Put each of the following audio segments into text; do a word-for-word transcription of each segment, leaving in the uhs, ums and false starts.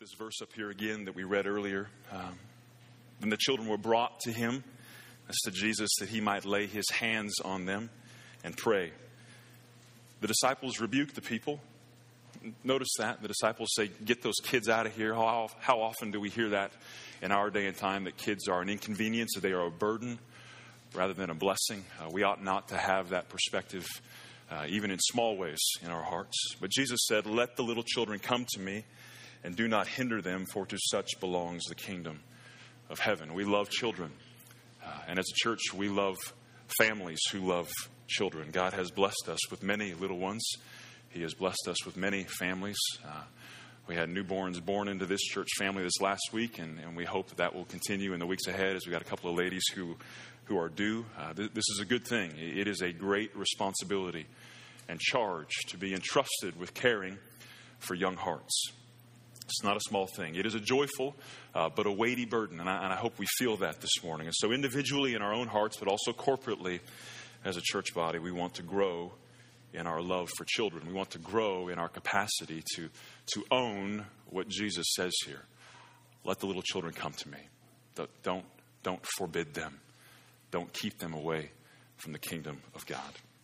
this verse up here again that we read earlier. Um, then the children were brought to him, that's to Jesus, that he might lay his hands on them and pray. The disciples rebuked the people. Notice that. The disciples say, get those kids out of here. How, how often do we hear that in our day and time, that kids are an inconvenience, that they are a burden rather than a blessing? Uh, we ought not to have that perspective, uh, even in small ways in our hearts. But Jesus said, let the little children come to me and do not hinder them, for to such belongs the kingdom of heaven. We love children. Uh, and as a church, we love families who love children. God has blessed us with many little ones. He has blessed us with many families. Uh, we had newborns born into this church family this last week, and, and we hope that that will continue in the weeks ahead, as we got a couple of ladies who, who are due. Uh, th- this is a good thing. It is a great responsibility and charge to be entrusted with caring for young hearts. It's not a small thing. It is a joyful uh, but a weighty burden, and I, and I hope we feel that this morning. And so individually in our own hearts, but also corporately as a church body, we want to grow in our love for children. We want to grow in our capacity to, to own what Jesus says here. Let the little children come to me. Don't, don't forbid them. Don't keep them away from the kingdom of God.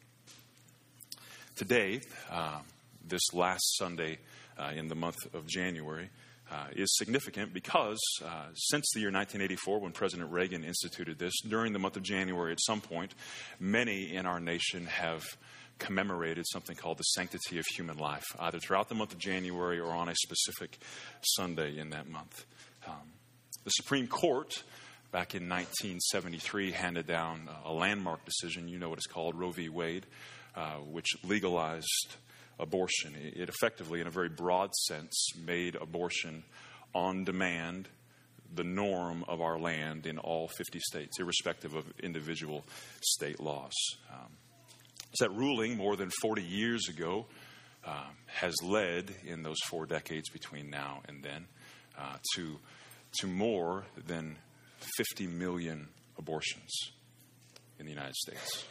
Today, uh, this last Sunday uh, in the month of January, uh, is significant because uh, since the year nineteen eighty-four, when President Reagan instituted this, during the month of January at some point, many in our nation have commemorated something called the sanctity of human life, either throughout the month of January or on a specific Sunday in that month. Um, the Supreme Court, back in nineteen seventy-three, handed down a landmark decision. You know what it's called, Roe v. Wade, uh, which legalized abortion. It effectively, in a very broad sense, made abortion on demand the norm of our land in all fifty states, irrespective of individual state laws. Um, so that ruling, more than forty years ago, uh, has led in those four decades between now and then uh, to, to more than fifty million abortions in the United States.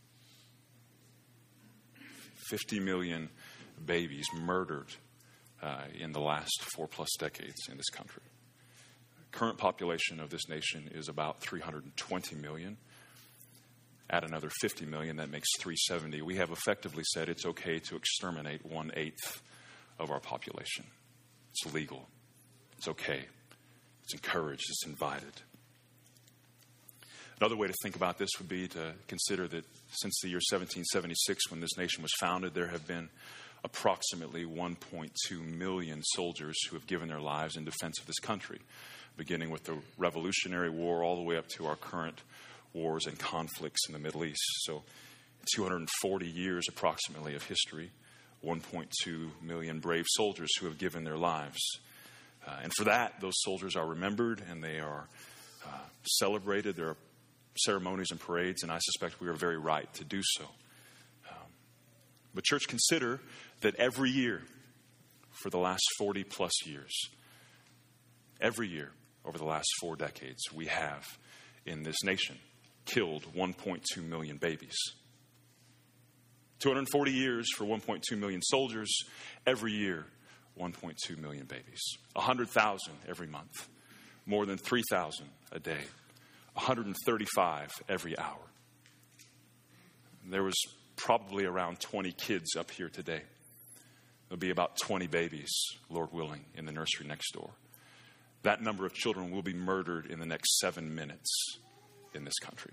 fifty million babies murdered uh, in the last four plus decades in this country. The current population of this nation is about three hundred twenty million. Add another fifty million, that makes three hundred seventy. We have effectively said it's okay to exterminate one-eighth of our population. It's legal. It's okay. It's encouraged. It's invited. Another way to think about this would be to consider that since the year seventeen seventy-six, when this nation was founded, there have been approximately one point two million soldiers who have given their lives in defense of this country, beginning with the Revolutionary War all the way up to our current wars and conflicts in the Middle East. So two hundred forty years approximately of history, one point two million brave soldiers who have given their lives. Uh, and for that, those soldiers are remembered and they are uh, celebrated. There are ceremonies and parades, and I suspect we are very right to do so. Um, but church, consider that every year for the last forty plus years, every year over the last four decades, we have in this nation killed one point two million babies. two hundred forty years for one point two million soldiers, every year one point two million babies. one hundred thousand every month, more than three thousand a day. one hundred thirty-five every hour. There was probably around twenty kids up here today. There'll be about twenty babies, Lord willing, in the nursery next door. That number of children will be murdered in the next seven minutes in this country.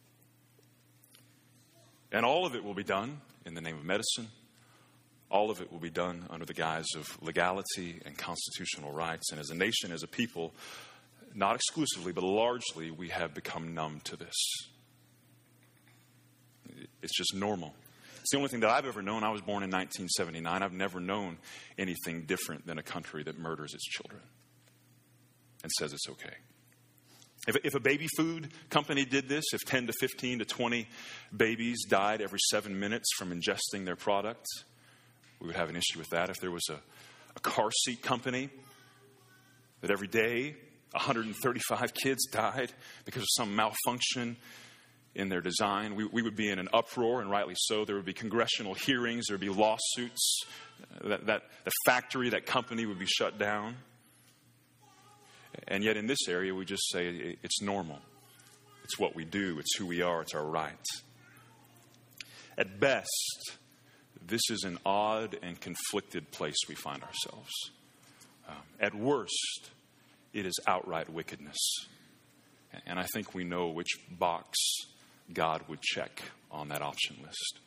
And all of it will be done in the name of medicine. All of it will be done under the guise of legality and constitutional rights. And as a nation, as a people, not exclusively, but largely, we have become numb to this. It's just normal. It's the only thing that I've ever known. I was born in nineteen seventy-nine. I've never known anything different than a country that murders its children and says it's okay. If, if a baby food company did this, if ten to fifteen to twenty babies died every seven minutes from ingesting their product, we would have an issue with that. If there was a, a car seat company that every day one hundred thirty-five kids died because of some malfunction in their design, we, we would be in an uproar, and rightly so. There would be congressional hearings. There would be lawsuits. That, that the factory, that company would be shut down. And yet in this area, we just say it's normal. It's what we do. It's who we are. It's our right. At best, this is an odd and conflicted place we find ourselves. Um, at worst, it is outright wickedness. And I think we know which box God would check on that option list.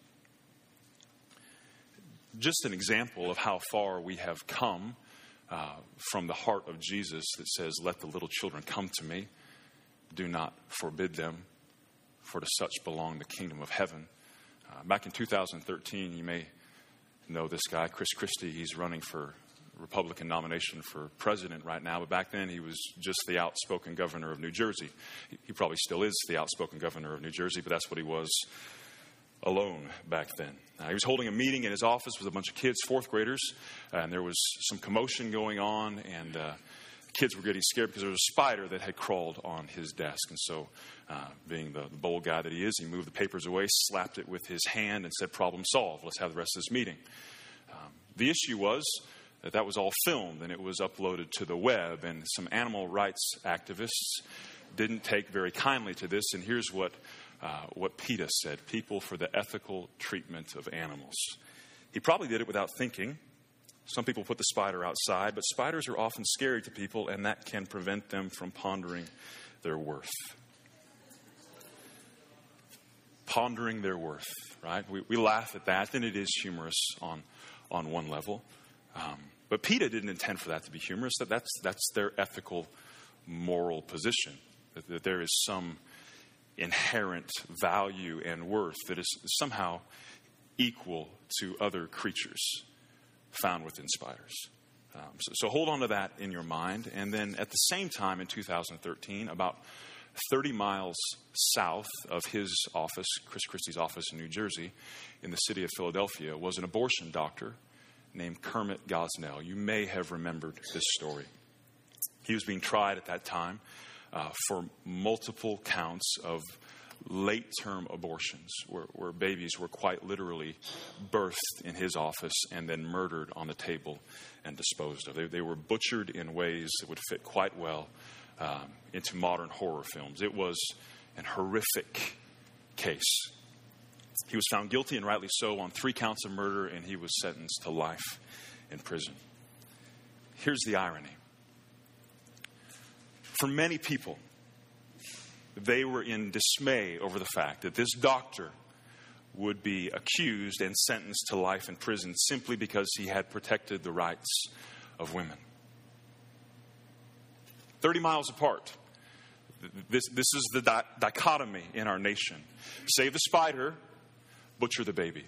Just an example of how far we have come uh, from the heart of Jesus that says, "Let the little children come to me. Do not forbid them, for to such belong the kingdom of heaven." Uh, back in two thousand thirteen, you may know this guy, Chris Christie. He's running for Republican nomination for president right now, but back then he was just the outspoken governor of New Jersey. He probably still is the outspoken governor of New Jersey, but that's what he was alone back then. Uh, he was holding a meeting in his office with a bunch of kids, fourth graders, and there was some commotion going on, and uh, kids were getting scared because there was a spider that had crawled on his desk. And so, uh, being the, the bold guy that he is, he moved the papers away, slapped it with his hand, and said, "Problem solved. Let's have the rest of this meeting." Um, the issue was that that was all filmed, and it was uploaded to the web, and some animal rights activists didn't take very kindly to this. And here's what uh, what PETA said: "People for the Ethical Treatment of Animals." He probably did it without thinking. Some people put the spider outside, but spiders are often scary to people, and that can prevent them from pondering their worth. Pondering their worth, right? We, we laugh at that, and it is humorous on, on one level. Um, but PETA didn't intend for that to be humorous. That that's, that's their ethical, moral position, that, that there is some inherent value and worth that is somehow equal to other creatures found within spiders. Um, so, so hold on to that in your mind. And then at the same time in two thousand thirteen, about thirty miles south of his office, Chris Christie's office in New Jersey, in the city of Philadelphia, was an abortion doctor named Kermit Gosnell. You may have remembered this story. He was being tried at that time uh, for multiple counts of late-term abortions, where, where babies were quite literally birthed in his office and then murdered on the table and disposed of. They, they were butchered in ways that would fit quite well um, into modern horror films. It was an horrific case. He was found guilty, and rightly so, on three counts of murder, and he was sentenced to life in prison. Here's the irony. For many people, they were in dismay over the fact that this doctor would be accused and sentenced to life in prison simply because he had protected the rights of women. Thirty miles apart. This, this is the di- dichotomy in our nation. Save the spider, butcher the baby.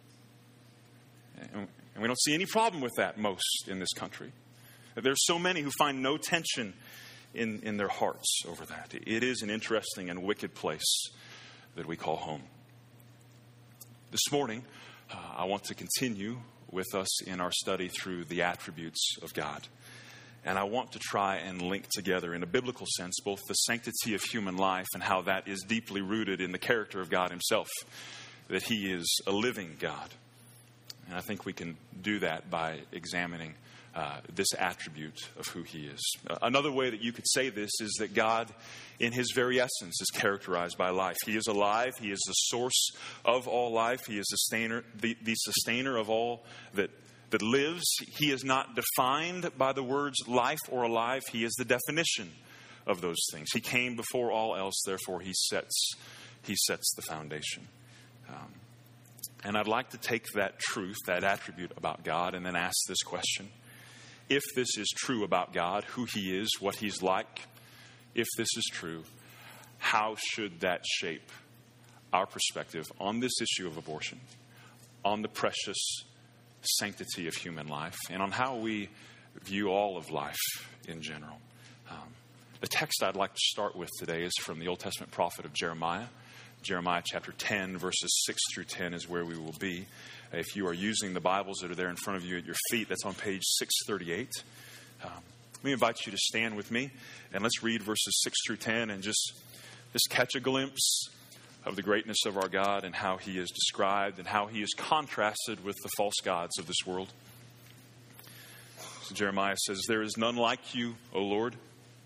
And we don't see any problem with that most in this country. There's so many who find no tension in, in their hearts over that. It is an interesting and wicked place that we call home. This morning, uh, I want to continue with us in our study through the attributes of God. And I want to try and link together in a biblical sense both the sanctity of human life and how that is deeply rooted in the character of God himself, that he is a living God. And I think we can do that by examining uh, this attribute of who he is. Uh, another way that you could say this is that God, in his very essence, is characterized by life. He is alive. He is the source of all life. He is the sustainer, the, the sustainer of all that that lives. He is not defined by the words life or alive. He is the definition of those things. He came before all else, therefore he sets he sets the foundation. Um, and I'd like to take that truth, that attribute about God, and then ask this question. If this is true about God, who he is, what he's like, if this is true, how should that shape our perspective on this issue of abortion, on the precious sanctity of human life, and on how we view all of life in general? Um, the text I'd like to start with today is from the Old Testament prophet of Jeremiah. Jeremiah chapter ten, verses six through ten is where we will be. If you are using the Bibles that are there in front of you at your feet, that's on page six thirty-eight. Um, let me invite you to stand with me, and let's read verses six through ten and just, just catch a glimpse of the greatness of our God and how he is described and how he is contrasted with the false gods of this world. So Jeremiah says, "There is none like you, O Lord,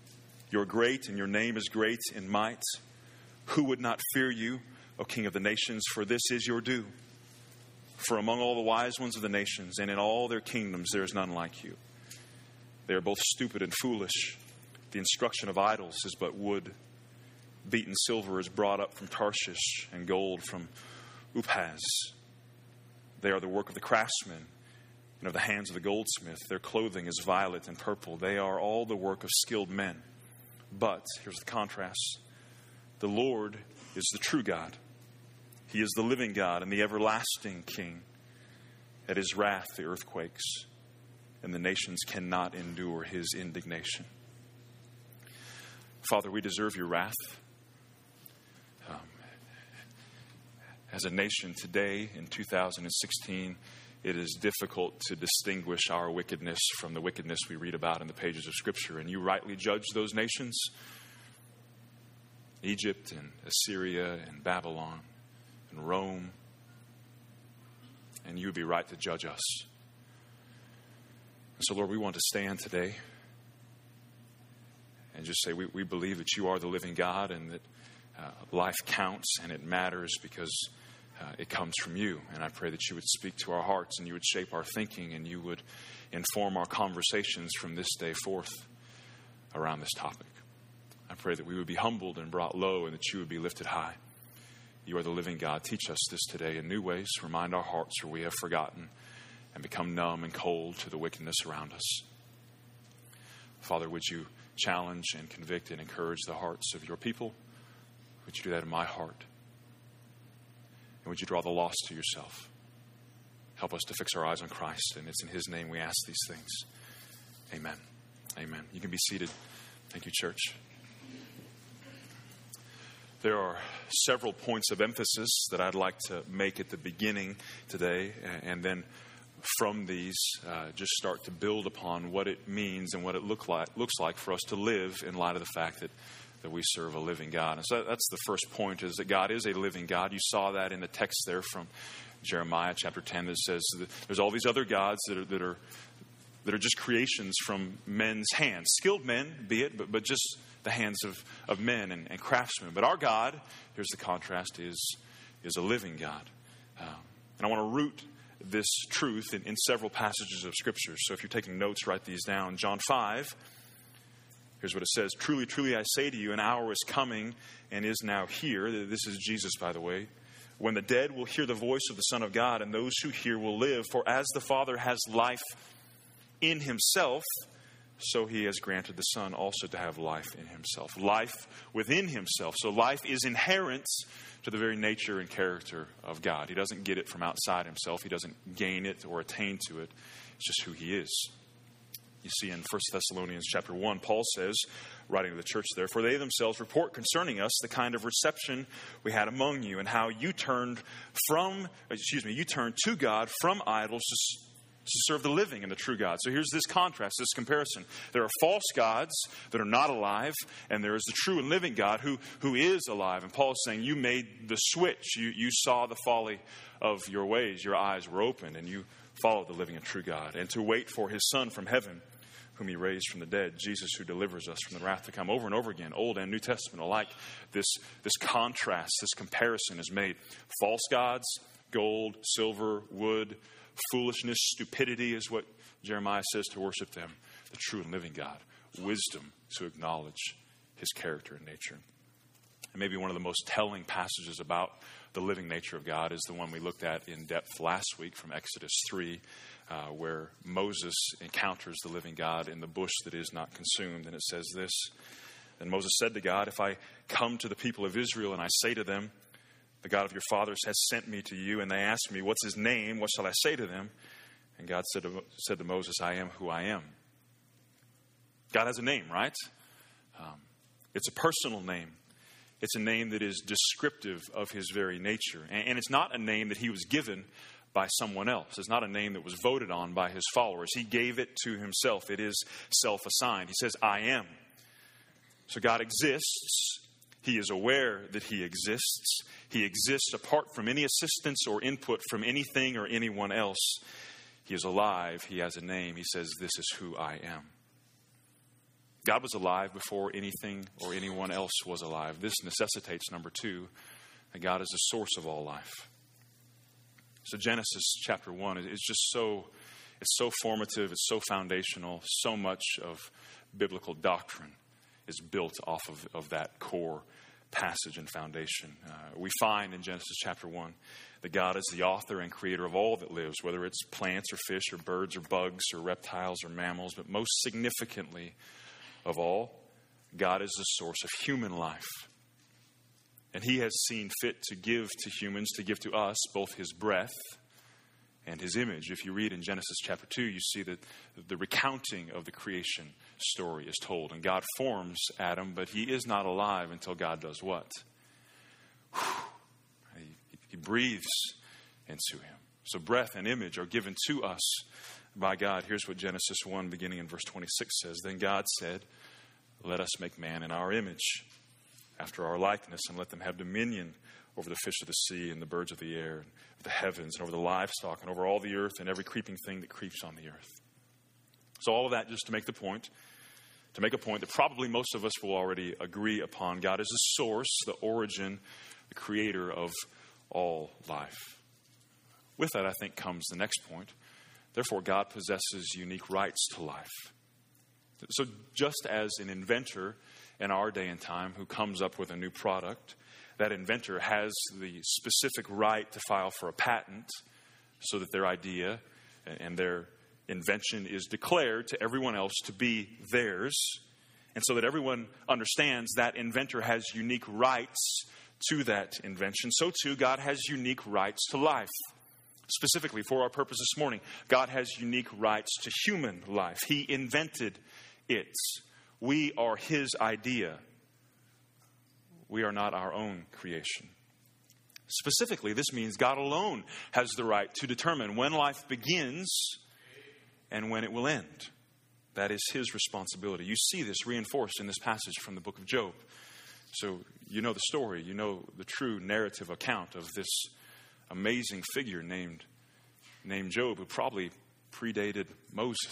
You are great, and your name is great in might. Who would not fear you, O King of the nations? For this is your due. For among all the wise ones of the nations, and in all their kingdoms, there is none like you. They are both stupid and foolish. The instruction of idols is but wood. Beaten silver is brought up from Tarshish, and gold from Uphaz. They are the work of the craftsman, and of the hands of the goldsmith. Their clothing is violet and purple. They are all the work of skilled men. But, here's the contrast, the Lord is the true God. He is the living God and the everlasting King. At his wrath the earth quakes, and the nations cannot endure his indignation. Father, we deserve your wrath. Um, as a nation today, in two thousand sixteen, it is difficult to distinguish our wickedness from the wickedness we read about in the pages of Scripture. And you rightly judge those nations, Egypt and Assyria and Babylon and Rome. And you would be right to judge us. And so, Lord, we want to stand today and just say we, we believe that you are the living God, and that uh, life counts and it matters because uh, it comes from you. And I pray that you would speak to our hearts, and you would shape our thinking, and you would inform our conversations from this day forth around this topic. I pray that we would be humbled and brought low, and that you would be lifted high. You are the living God. Teach us this today in new ways. Remind our hearts where we have forgotten and become numb and cold to the wickedness around us. Father, would you challenge and convict and encourage the hearts of your people? Would you do that in my heart? And would you draw the lost to yourself? Help us to fix our eyes on Christ, and it's in his name we ask these things. Amen. Amen. You can be seated. Thank you, church. There are several points of emphasis that I'd like to make at the beginning today, and then from these, uh, just start to build upon what it means and what it look like, looks like for us to live in light of the fact that, that we serve a living God. And so that's the first point, is that God is a living God. You saw that in the text there from Jeremiah chapter ten that says that there's all these other gods that are, that are, that are just creations from men's hands. Skilled men, be it, but, but just the hands of, of men and, and craftsmen. But our God, here's the contrast, is, is a living God. Um, and I want to root this truth in, in several passages of Scripture. So if you're taking notes, write these down. John five, here's what it says. Truly, truly, I say to you, an hour is coming and is now here. This is Jesus, by the way. When the dead will hear the voice of the Son of God, and those who hear will live. For as the Father has life in himself, so he has granted the Son also to have life in himself. Life within himself. So life is inherent to the very nature and character of God. He doesn't get it from outside himself. He doesn't gain it or attain to it. It's just who he is. You see in First Thessalonians chapter one, Paul says, writing to the church there, for they themselves report concerning us the kind of reception we had among you, and how you turned from, excuse me, you turned to God from idols to to serve the living and the true God. So here's this contrast, this comparison. There are false gods that are not alive, and there is the true and living God who, who is alive. And Paul is saying, you made the switch. You, you saw the folly of your ways. Your eyes were opened, and you followed the living and true God. And to wait for his Son from heaven, whom he raised from the dead, Jesus who delivers us from the wrath to come. Over and over again, Old and New Testament alike, this, this contrast, this comparison is made. False gods, gold, silver, wood, foolishness, stupidity is what Jeremiah says to worship them. The true and living God. Wisdom to acknowledge his character and nature. And maybe one of the most telling passages about the living nature of God is the one we looked at in depth last week from Exodus three, uh, where Moses encounters the living God in the bush that is not consumed. And it says this, then Moses said to God, if I come to the people of Israel and I say to them, the God of your fathers has sent me to you, and they ask me, what's his name? What shall I say to them? And God said to, said to Moses, I am who I am. God has a name, right? Um, it's a personal name. It's a name that is descriptive of his very nature. And, and it's not a name that he was given by someone else. It's not a name that was voted on by his followers. He gave it to himself. It is self-assigned. He says, I am. So God exists. He is aware that he exists. He exists apart from any assistance or input from anything or anyone else. He is alive. He has a name. He says, this is who I am. God was alive before anything or anyone else was alive. This necessitates, number two, that God is the source of all life. So Genesis chapter one is just so, it's so formative, it's so foundational. So much of biblical doctrine is built off of, of that core passage and foundation. Uh, we find in Genesis chapter one that God is the author and creator of all that lives, whether it's plants or fish or birds or bugs or reptiles or mammals, but most significantly of all, God is the source of human life. And he has seen fit to give to humans, to give to us, both his breath and his image. If you read in Genesis chapter two, you see that the recounting of the creation story is told. And God forms Adam, but he is not alive until God does what? He, he breathes into him. So breath and image are given to us by God. Here's what Genesis one, beginning in verse twenty-six says. Then God said, let us make man in our image, after our likeness, and let them have dominion over the fish of the sea and the birds of the air, and the heavens, and over the livestock, and over all the earth, and every creeping thing that creeps on the earth. So all of that just to make the point, to make a point that probably most of us will already agree upon. God is the source, the origin, the creator of all life. With that, I think, comes the next point. Therefore, God possesses unique rights to life. So just as an inventor in our day and time who comes up with a new product, that inventor has the specific right to file for a patent so that their idea and their invention is declared to everyone else to be theirs, and so that everyone understands that inventor has unique rights to that invention. So too, God has unique rights to life. Specifically, for our purpose this morning, God has unique rights to human life. He invented it. We are his idea. We are not our own creation. Specifically, this means God alone has the right to determine when life begins and when it will end. That is his responsibility. You see this reinforced in this passage from the book of Job. So you know the story. You know the true narrative account of this amazing figure named, named Job, who probably predated Moses.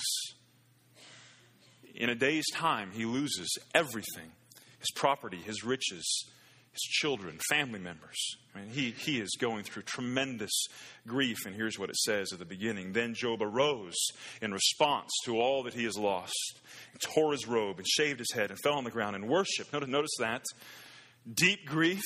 In a day's time, he loses everything. His property, his riches, his children, family members. I mean, he, he is going through tremendous grief. And here's what it says at the beginning. Then Job arose in response to all that he has lost, and tore his robe and shaved his head and fell on the ground and worshiped. Notice, notice that. Deep grief,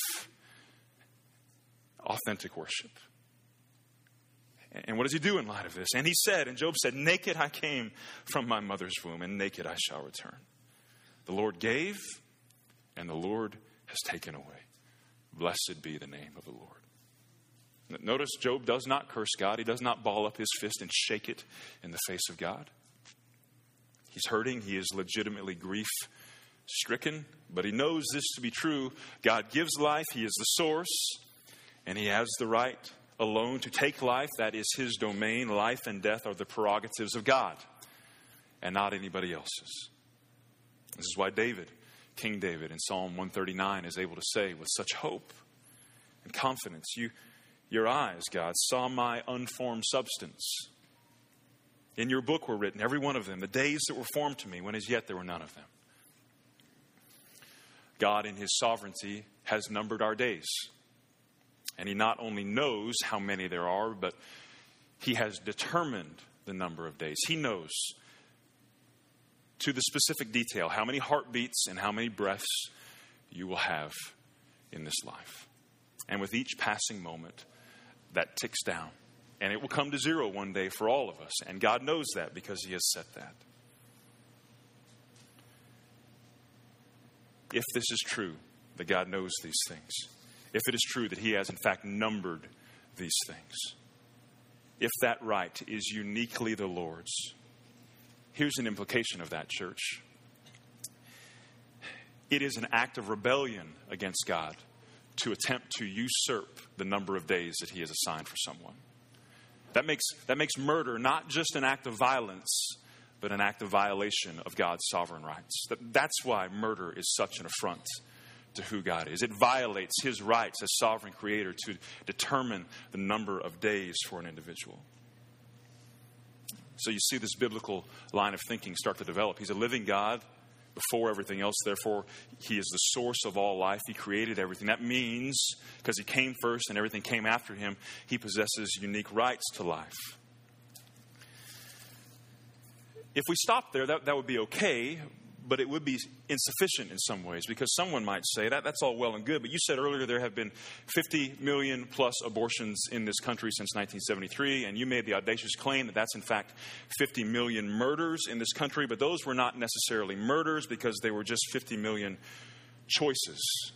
authentic worship. And what does he do in light of this? And he said, and Job said, naked I came from my mother's womb, and naked I shall return. The Lord gave, and the Lord has taken away. Blessed be the name of the Lord. Notice Job does not curse God. He does not ball up his fist and shake it in the face of God. He's hurting. He is legitimately grief-stricken, but he knows this to be true. God gives life. He is the source, and he has the right alone to take life. That is his domain. Life and death are the prerogatives of God and not anybody else's. This is why David, King David in Psalm one thirty-nine is able to say with such hope and confidence, you, your eyes, God, saw my unformed substance. In your book were written, every one of them, the days that were formed to me, when as yet there were none of them. God in his sovereignty has numbered our days. And he not only knows how many there are, but he has determined the number of days. He knows to the specific detail how many heartbeats and how many breaths you will have in this life. And with each passing moment, that ticks down. And it will come to zero one day for all of us. And God knows that because he has set that. If this is true, that God knows these things, if it is true that he has in fact numbered these things, if that right is uniquely the Lord's, here's an implication of that, church. It is an act of rebellion against God to attempt to usurp the number of days that he has assigned for someone. That makes, that makes murder not just an act of violence, but an act of violation of God's sovereign rights. That, that's why murder is such an affront to who God is. It violates his rights as sovereign creator to determine the number of days for an individual. So you see this biblical line of thinking start to develop. He's a living God, before everything else. Therefore, he is the source of all life. He created everything. That means, because he came first and everything came after him, he possesses unique rights to life. If we stop there, that, that would be okay, but it would be insufficient in some ways, because someone might say that that's all well and good, but you said earlier there have been fifty million plus abortions in this country since nineteen seventy-three, and you made the audacious claim that that's in fact fifty million murders in this country, but those were not necessarily murders because they were just fifty million choices.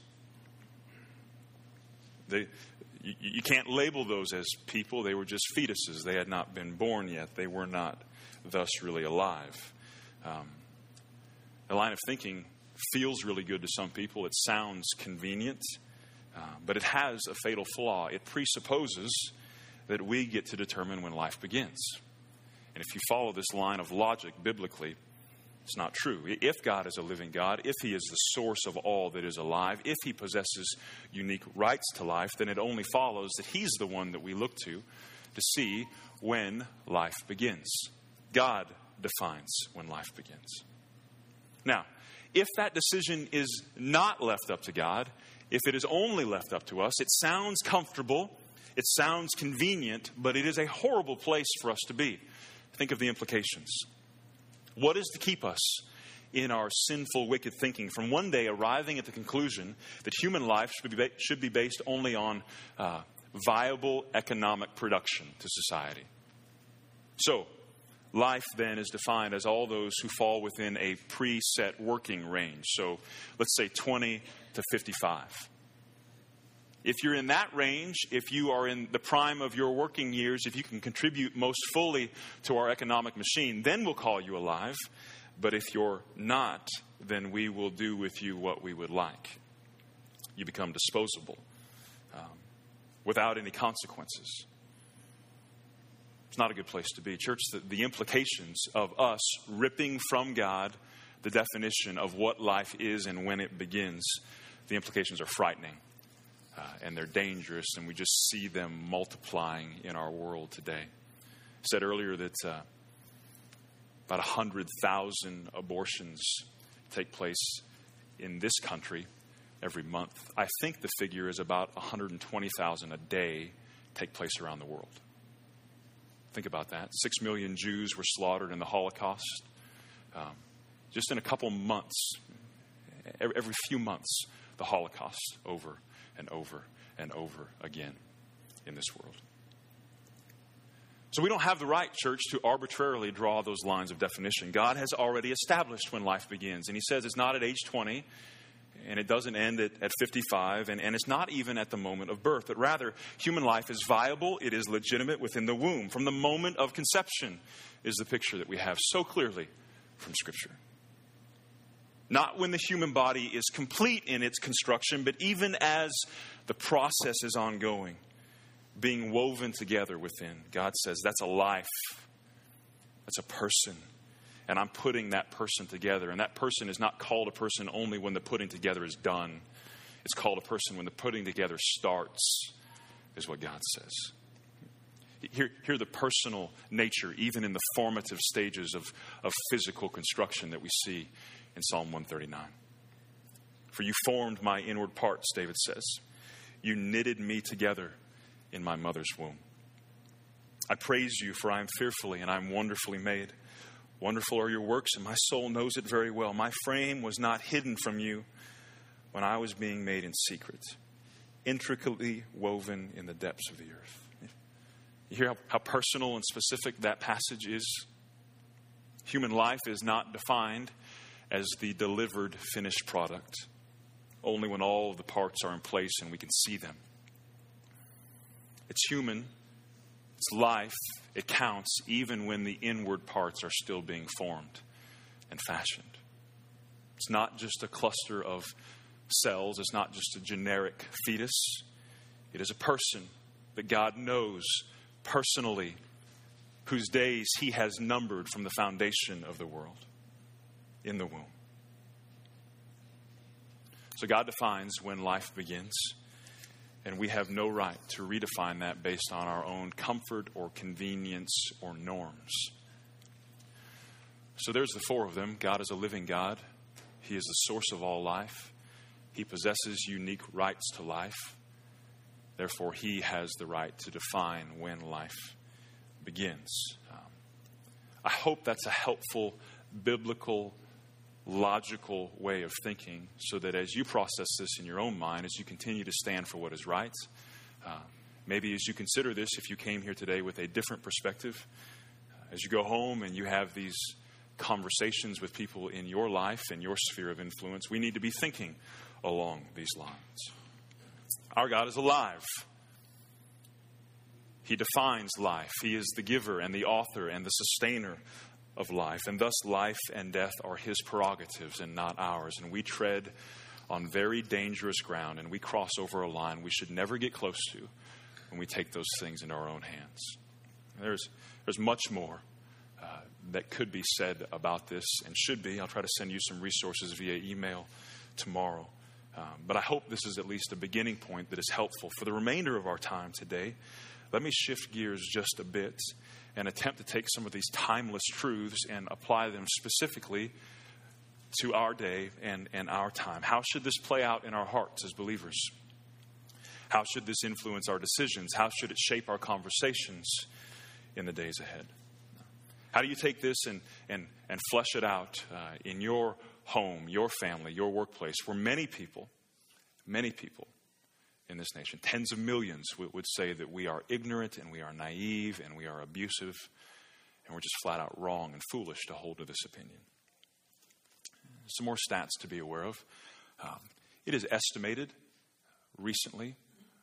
They, you, you can't label those as people. They were just fetuses. They had not been born yet. They were not thus really alive. Um, the line of thinking feels really good to some people. It sounds convenient, uh, but it has a fatal flaw. It presupposes that we get to determine when life begins. And if you follow this line of logic biblically, it's not true. If God is a living God, if he is the source of all that is alive, if he possesses unique rights to life, then it only follows that he's the one that we look to to see when life begins. God defines when life begins. Now, if that decision is not left up to God, if it is only left up to us, it sounds comfortable, it sounds convenient, but it is a horrible place for us to be. Think of the implications. What is to keep us in our sinful, wicked thinking from one day arriving at the conclusion that human life should be, should be based only on uh, viable economic production to society? So, life then is defined as all those who fall within a preset working range. So, let's say twenty to fifty-five. If you're in that range, if you are in the prime of your working years, if you can contribute most fully to our economic machine, then we'll call you alive. But if you're not, then we will do with you what we would like. You become disposable, um, without any consequences. It's not a good place to be. Church, the, the implications of us ripping from God the definition of what life is and when it begins, the implications are frightening. Uh, and they're dangerous, and we just see them multiplying in our world today. I said earlier that uh, about one hundred thousand abortions take place in this country every month. I think the figure is about one hundred twenty thousand a day take place around the world. Think about that. Six million Jews were slaughtered in the Holocaust. Um, just in a couple months, every, every few months, the Holocaust over and over and over again in this world. So we don't have the right, church, to arbitrarily draw those lines of definition. God has already established when life begins. And he says it's not at age twenty, and it doesn't end at, at fifty-five, and, and it's not even at the moment of birth. But rather, human life is viable, it is legitimate within the womb. From the moment of conception is the picture that we have so clearly from Scripture. Not when the human body is complete in its construction, but even as the process is ongoing, being woven together within. God says, that's a life. That's a person. And I'm putting that person together. And that person is not called a person only when the putting together is done. It's called a person when the putting together starts, is what God says. Hear, hear the personal nature, even in the formative stages of, of physical construction that we see in Psalm one thirty-nine. For you formed my inward parts, David says. You knitted me together in my mother's womb. I praise you, for I am fearfully and I am wonderfully made. Wonderful are your works, and my soul knows it very well. My frame was not hidden from you when I was being made in secret, intricately woven in the depths of the earth. You hear how, how personal and specific that passage is? Human life is not defined as the delivered finished product, only when all of the parts are in place and we can see them. It's human, it's life, it counts even when the inward parts are still being formed and fashioned. It's not just a cluster of cells, it's not just a generic fetus. It is a person that God knows personally, whose days he has numbered from the foundation of the world. In the womb. So God defines when life begins, and we have no right to redefine that based on our own comfort or convenience or norms. So there's the four of them. God is a living God. He is the source of all life. He possesses unique rights to life. Therefore, he has the right to define when life begins. Um, I hope that's a helpful, biblical, logical way of thinking, so that as you process this in your own mind, as you continue to stand for what is right, uh, maybe as you consider this, if you came here today with a different perspective, uh, as you go home and you have these conversations with people in your life and your sphere of influence, we need to be thinking along these lines. Our God is alive. He defines life. He is the giver and the author and the sustainer of life. And thus life and death are his prerogatives and not ours. And we tread on very dangerous ground, and we cross over a line we should never get close to when we take those things into our own hands. There's, there's much more uh, that could be said about this and should be. I'll try to send you some resources via email tomorrow. Um, but I hope this is at least a beginning point that is helpful. For the remainder of our time today, let me shift gears just a bit and attempt to take some of these timeless truths and apply them specifically to our day and, and our time. How should this play out in our hearts as believers? How should this influence our decisions? How should it shape our conversations in the days ahead? How do you take this and, and, and flesh it out uh, in your home, your family, your workplace, where many people, many people in this nation, tens of millions would, would say that we are ignorant and we are naive and we are abusive and we're just flat out wrong and foolish to hold to this opinion. Some more stats to be aware of. Um, it is estimated recently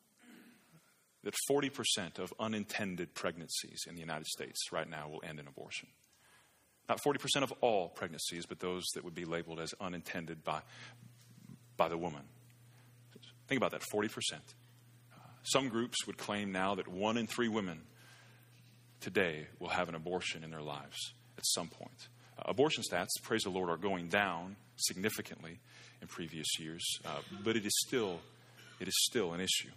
that forty percent of unintended pregnancies in the United States right now will end in abortion. Not forty percent of all pregnancies, but those that would be labeled as unintended by, by the woman. Think about that, forty percent. Uh, some groups would claim now that one in three women today will have an abortion in their lives at some point. Uh, abortion stats, praise the Lord, are going down significantly in previous years, uh, but it is still, it is still an issue.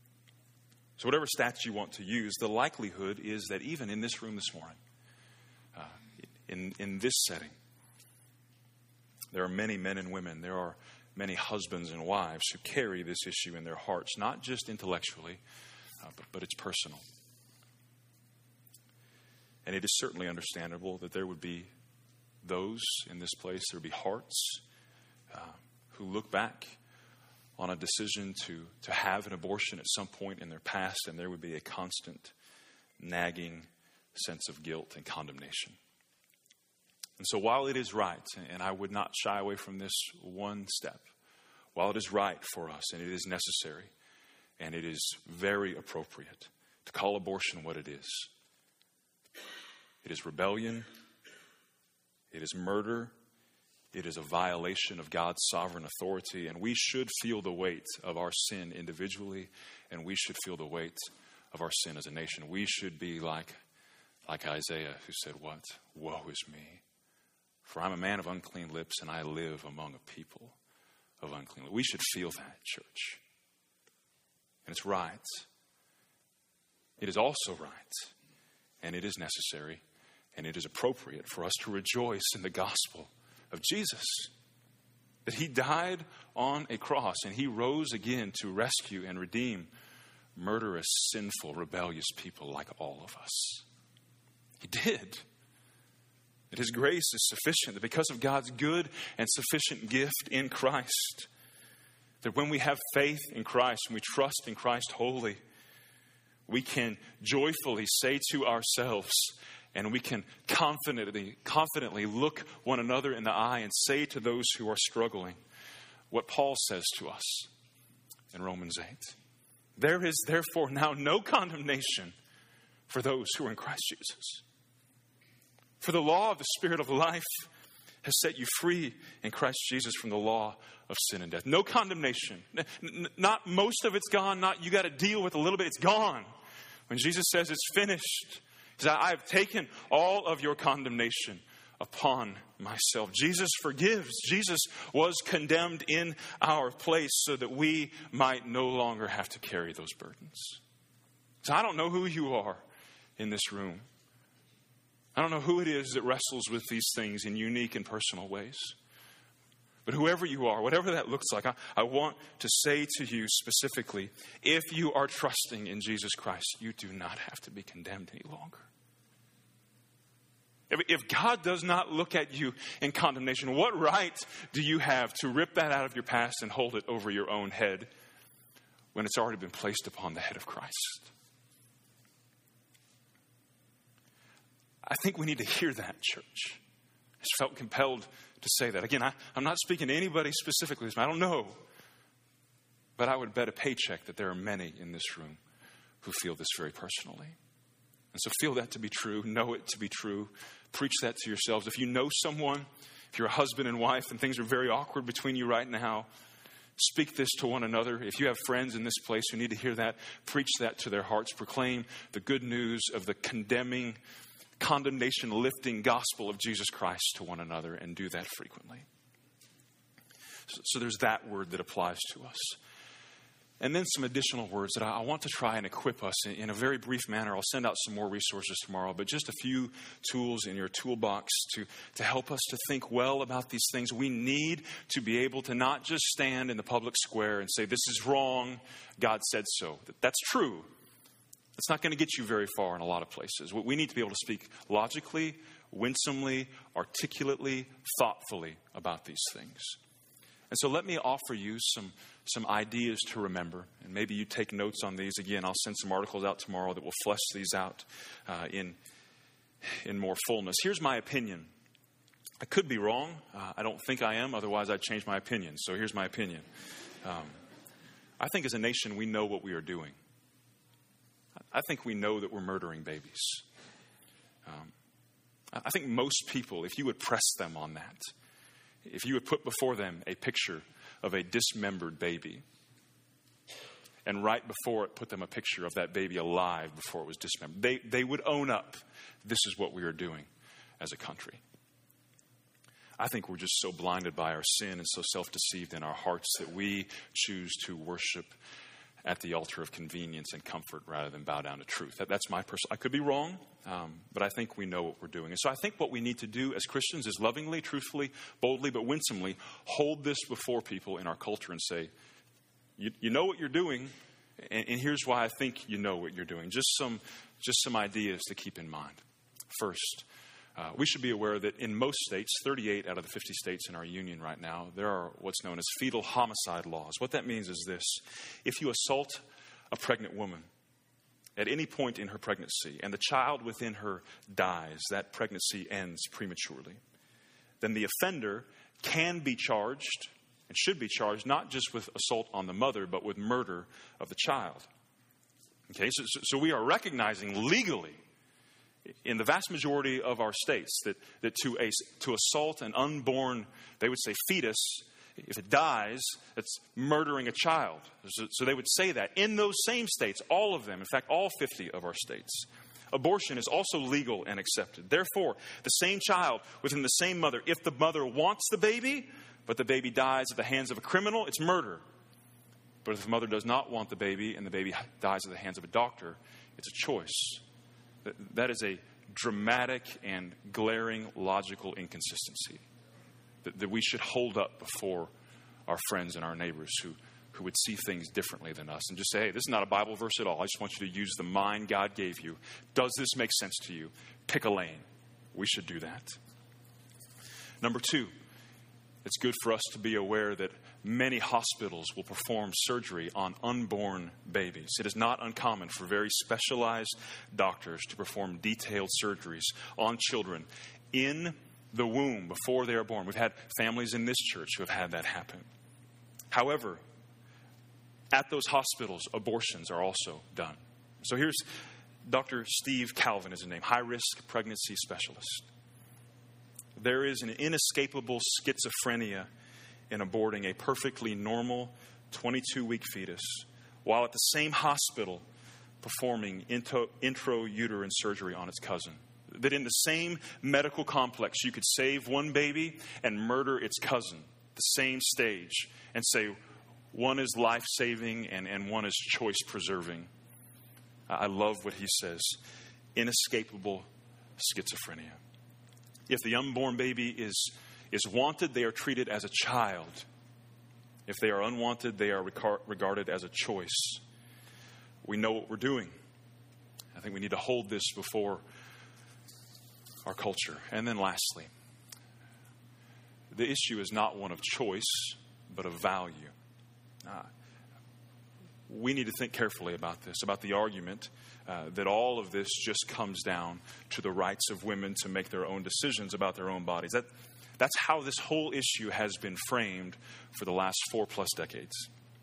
So whatever stats you want to use, the likelihood is that even in this room this morning, uh, in, in this setting, there are many men and women, there are many husbands and wives who carry this issue in their hearts, not just intellectually, uh, but, but it's personal. And it is certainly understandable that there would be those in this place, there would be hearts uh, who look back on a decision to, to have an abortion at some point in their past, and there would be a constant nagging sense of guilt and condemnation. And so while it is right, and I would not shy away from this one step, while it is right for us and it is necessary and it is very appropriate to call abortion what it is, it is rebellion, it is murder, it is a violation of God's sovereign authority, and we should feel the weight of our sin individually, and we should feel the weight of our sin as a nation. We should be like, like Isaiah, who said what? Woe is me. For I'm a man of unclean lips, and I live among a people of unclean lips. We should feel that, church. And it's right. It is also right, and it is necessary, and it is appropriate for us to rejoice in the gospel of Jesus. That he died on a cross, and he rose again to rescue and redeem murderous, sinful, rebellious people like all of us. He did. That his grace is sufficient, that because of God's good and sufficient gift in Christ, that when we have faith in Christ, when we trust in Christ wholly, we can joyfully say to ourselves, and we can confidently, confidently look one another in the eye and say to those who are struggling what Paul says to us in Romans eight. There is therefore now no condemnation for those who are in Christ Jesus. For the law of the Spirit of life has set you free in Christ Jesus from the law of sin and death. No condemnation. Not most of it's gone. Not you got to deal with a little bit. It's gone. When Jesus says it's finished, he says, I have taken all of your condemnation upon myself. Jesus forgives. Jesus was condemned in our place so that we might no longer have to carry those burdens. So I don't know who you are in this room. I don't know who it is that wrestles with these things in unique and personal ways. But whoever you are, whatever that looks like, I, I want to say to you specifically, if you are trusting in Jesus Christ, you do not have to be condemned any longer. If, if God does not look at you in condemnation, what right do you have to rip that out of your past and hold it over your own head when it's already been placed upon the head of Christ? I think we need to hear that, church. I just felt compelled to say that. Again, I, I'm not speaking to anybody specifically. I don't know. But I would bet a paycheck that there are many in this room who feel this very personally. And so feel that to be true. Know it to be true. Preach that to yourselves. If you know someone, if you're a husband and wife and things are very awkward between you right now, speak this to one another. If you have friends in this place who need to hear that, preach that to their hearts. Proclaim the good news of the condemning, condemnation-lifting gospel of Jesus Christ to one another, and do that frequently. So, so there's that word that applies to us. And then some additional words that I, I want to try and equip us in, in a very brief manner. I'll send out some more resources tomorrow, but just a few tools in your toolbox to, to help us to think well about these things. We need to be able to not just stand in the public square and say, this is wrong, God said so. That's true. It's not going to get you very far in a lot of places. We need to be able to speak logically, winsomely, articulately, thoughtfully about these things. And so let me offer you some, some ideas to remember. And maybe you take notes on these. Again, I'll send some articles out tomorrow that will flesh these out uh, in, in more fullness. Here's my opinion. I could be wrong. Uh, I don't think I am. Otherwise, I'd change my opinion. So here's my opinion. Um, I think as a nation, we know what we are doing. I think we know that we're murdering babies. Um, I think most people, if you would press them on that, if you would put before them a picture of a dismembered baby, and right before it put them a picture of that baby alive before it was dismembered, they, they would own up, this is what we are doing as a country. I think we're just so blinded by our sin and so self-deceived in our hearts that we choose to worship at the altar of convenience and comfort rather than bow down to truth. That, that's my personal, I could be wrong, um, but I think we know what we're doing. And so I think what we need to do as Christians is lovingly, truthfully, boldly, but winsomely hold this before people in our culture and say, you, you know what you're doing, and, and here's why I think you know what you're doing. Just some, just some ideas to keep in mind. First, Uh, we should be aware that in most states, thirty-eight out of the fifty states in our union right now, there are what's known as fetal homicide laws. What that means is this. If you assault a pregnant woman at any point in her pregnancy and the child within her dies, that pregnancy ends prematurely, then the offender can be charged and should be charged not just with assault on the mother, but with murder of the child. Okay, so, so we are recognizing legally in the vast majority of our states that, that to, a, to assault an unborn, they would say fetus, if it dies, it's murdering a child. So, so they would say that. In those same states, all of them, in fact, all fifty of our states, abortion is also legal and accepted. Therefore, the same child within the same mother, if the mother wants the baby, but the baby dies at the hands of a criminal, it's murder. But if the mother does not want the baby and the baby dies at the hands of a doctor, it's a choice. That is a dramatic and glaring logical inconsistency that, that we should hold up before our friends and our neighbors who, who would see things differently than us and just say, hey, this is not a Bible verse at all. I just want you to use the mind God gave you. Does this make sense to you? Pick a lane. We should do that. Number two, it's good for us to be aware that many hospitals will perform surgery on unborn babies. It is not uncommon for very specialized doctors to perform detailed surgeries on children in the womb before they are born. We've had families in this church who have had that happen. However, at those hospitals, abortions are also done. So here's Doctor Steve Calvin is his name, high-risk pregnancy specialist. There is an inescapable schizophrenia in aborting a perfectly normal twenty-two-week fetus while at the same hospital performing intro, intrauterine surgery on its cousin. That in the same medical complex, you could save one baby and murder its cousin, the same stage, and say one is life-saving and, and one is choice-preserving. I love what he says. Inescapable schizophrenia. If the unborn baby is is wanted, they are treated as a child. If they are unwanted, they are regarded as a choice. We know what we're doing. I think we need to hold this before our culture. And then lastly, the issue is not one of choice, but of value. Uh, we need to think carefully about this, about the argument uh, that all of this just comes down to the rights of women to make their own decisions about their own bodies. That, that's how this whole issue has been framed for the last four plus decades.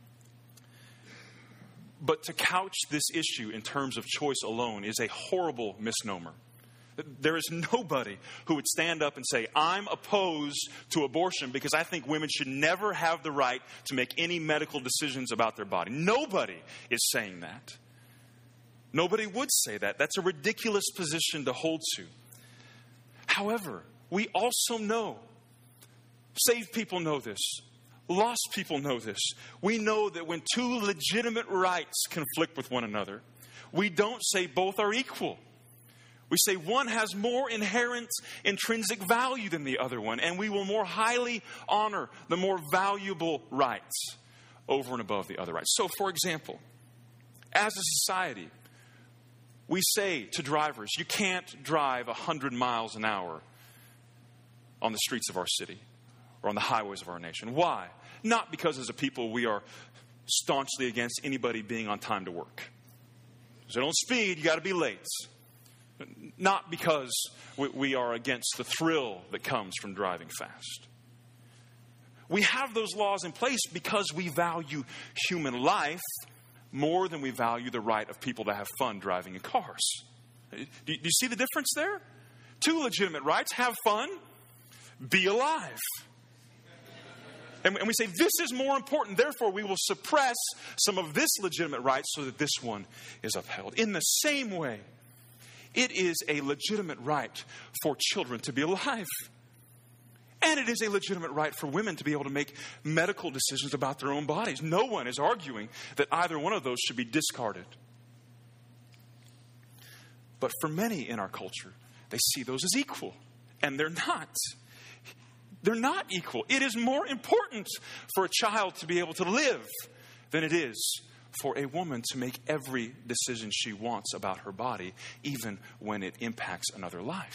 But to couch this issue in terms of choice alone is a horrible misnomer. There is nobody who would stand up and say, I'm opposed to abortion because I think women should never have the right to make any medical decisions about their body. Nobody is saying that. Nobody would say that. That's a ridiculous position to hold to. However, we also know, saved people know this, lost people know this. We know that when two legitimate rights conflict with one another, we don't say both are equal. We say one has more inherent intrinsic value than the other one, and we will more highly honor the more valuable rights over and above the other rights. So, for example, as a society, we say to drivers, you can't drive one hundred miles an hour on the streets of our city or on the highways of our nation. Why? Not because as a people we are staunchly against anybody being on time to work. So don't speed, you got to be late. Not because we are against the thrill that comes from driving fast. We have those laws in place because we value human life more than we value the right of people to have fun driving in cars. Do you see the difference there? Two legitimate rights: have fun, be alive. And we say this is more important, therefore we will suppress some of this legitimate right so that this one is upheld. In the same way, it is a legitimate right for children to be alive. And it is a legitimate right for women to be able to make medical decisions about their own bodies. No one is arguing that either one of those should be discarded. But for many in our culture, they see those as equal. And they're not. They're not equal. It is more important for a child to be able to live than it is for a woman to make every decision she wants about her body, even when it impacts another life.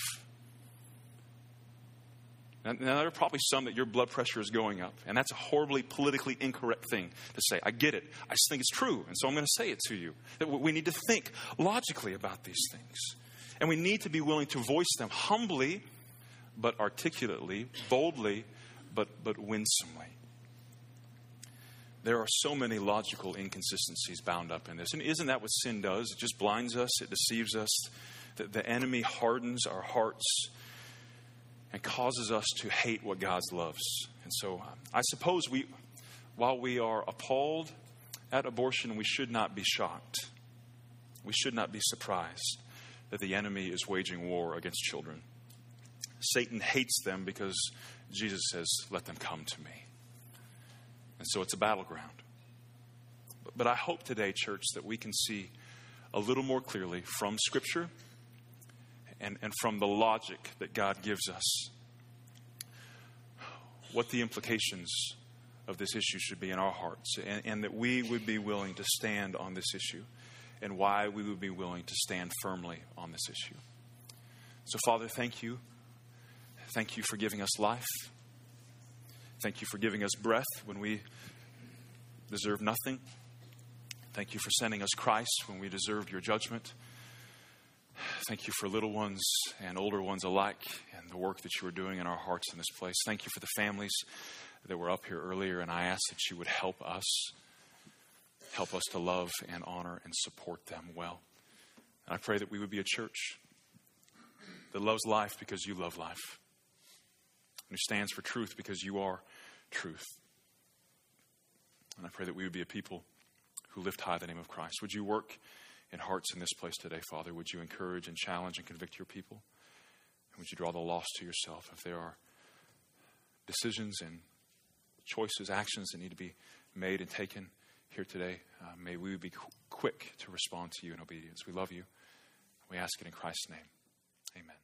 Now, now, there are probably some that your blood pressure is going up, and that's a horribly politically incorrect thing to say. I get it. I just think it's true, and so I'm going to say it to you. That we need to think logically about these things. And we need to be willing to voice them humbly, but articulately, boldly, but, but winsomely. There are so many logical inconsistencies bound up in this. And isn't that what sin does? It just blinds us. It deceives us. The, the enemy hardens our hearts and causes us to hate what God loves. And so I suppose we, while we are appalled at abortion, we should not be shocked. We should not be surprised that the enemy is waging war against children. Satan hates them because Jesus says, let them come to me. And so it's a battleground. But I hope today, church, that we can see a little more clearly from Scripture and, and from the logic that God gives us what the implications of this issue should be in our hearts, and, and that we would be willing to stand on this issue, and why we would be willing to stand firmly on this issue. So, Father, thank you. Thank you for giving us life. Thank you for giving us breath when we deserve nothing. Thank you for sending us Christ when we deserved your judgment. Thank you for little ones and older ones alike and the work that you are doing in our hearts in this place. Thank you for the families that were up here earlier, and I ask that you would help us, help us to love and honor and support them well. And I pray that we would be a church that loves life because you love life, and who stands for truth because you are truth. And I pray that we would be a people who lift high the name of Christ. Would you work in hearts in this place today, Father? Would you encourage and challenge and convict your people? And would you draw the lost to yourself if there are decisions and choices, actions that need to be made and taken here today? Uh, may we be qu- quick to respond to you in obedience. We love you. We ask it in Christ's name. Amen.